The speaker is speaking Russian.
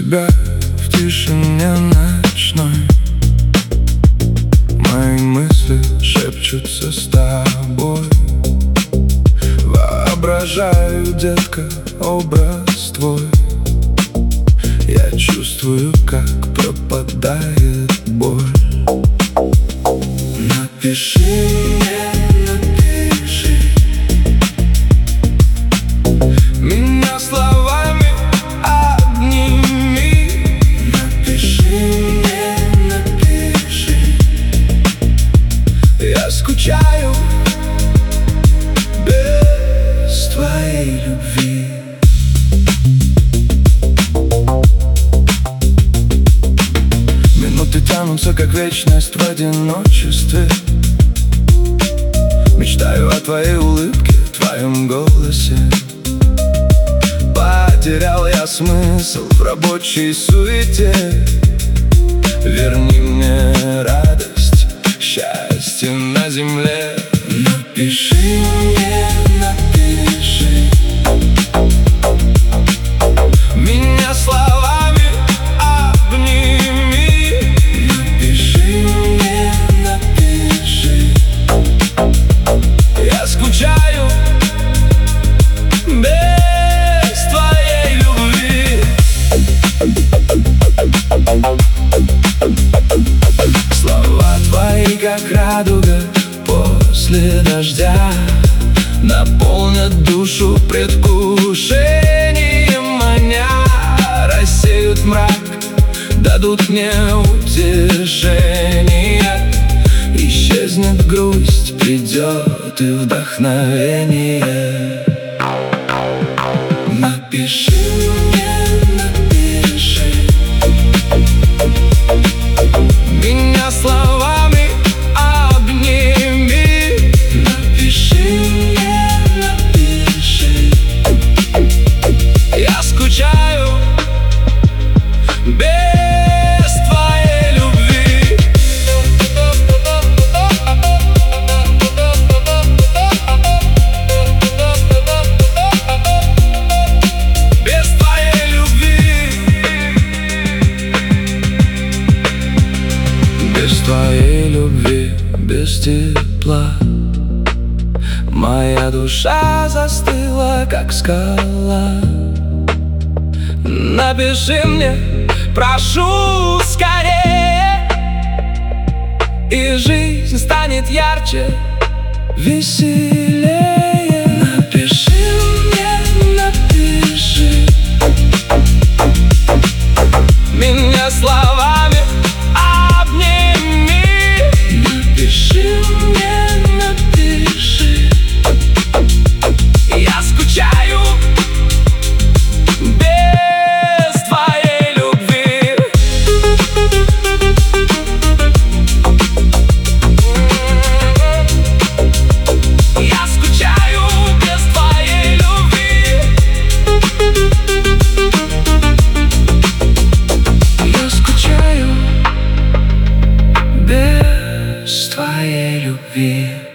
тебя в тишине ночной. Мои мысли шепчутся с тобой. Воображаю, детка, образ твой. Я чувствую, как пропадает боль. Напиши мне, напиши меня словами, обними. Напиши мне, напиши. Я скучаю без твоей любви. Минуты тянутся, как вечность в одиночестве. Мечтаю о твоей улыбке, твоем голосе. Потерял я смысл в рабочей суете. Верни мне радость, счастье на земле. Напиши мне, напиши меня словами, обними. Напиши мне, напиши. Я скучаю без твоей любви. Слова твои, как радуга после дождя, наполнят душу предвкушением маня. Рассеют мрак, дадут мне утешение. Исчезнет грусть, придет и вдохновение. Напиши мне, напиши меня словами, обними. Напиши мне, напиши. Я скучаю без твоей любви. Без твоей любви. Без твоей любви, без тепла. Моя душа застыла, как скала. Напиши мне, прошу, скорее, и жизнь станет ярче, веселее. Напиши мне, напиши меня словами, обними. Напиши мне, напиши. Я скучаю без твоей любви. Я скучаю без твоей любви. Я скучаю без твоей любви.